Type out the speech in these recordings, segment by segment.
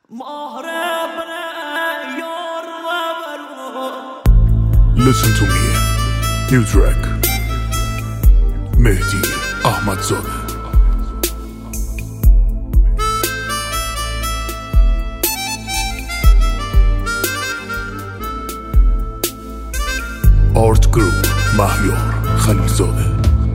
Listen to me. New track. مهدی احمدزاده. آرت گروپ مهیار خلیلزاده.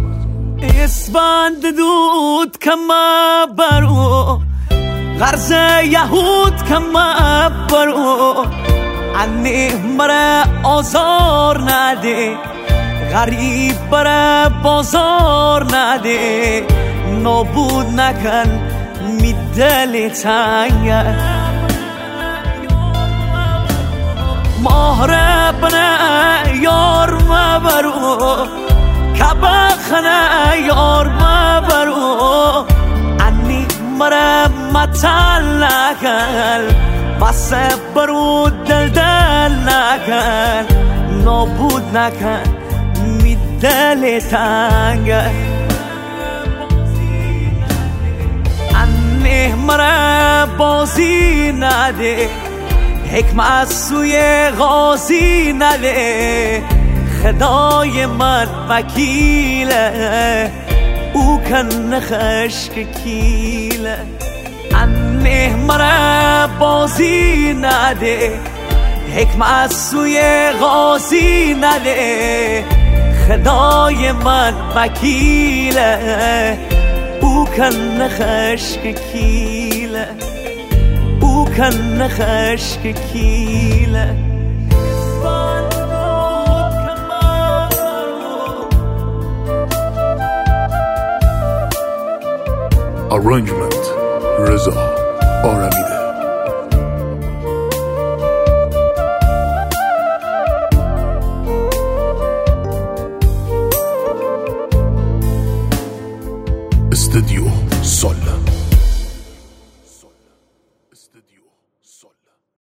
اسفند دود کما برو غرز یهود کما برو انی مرا آزار نده غریب برا بازار نده نابود نکن می دل تنگ مهربانه یار مبرو کبخنه یار مبرو انی مرا متل نکن بس برو دل نکن نابود نکن می دل تنگ انه مرا بازی نده حکمت سوی غازی نده خدای من وکیله او کن خشک کیله انه مرا بازی نده حکمت سوی غازی نده خدای من وکیله او کن خشک کیله او کن خشک کیله Arrangement رضا آرمین.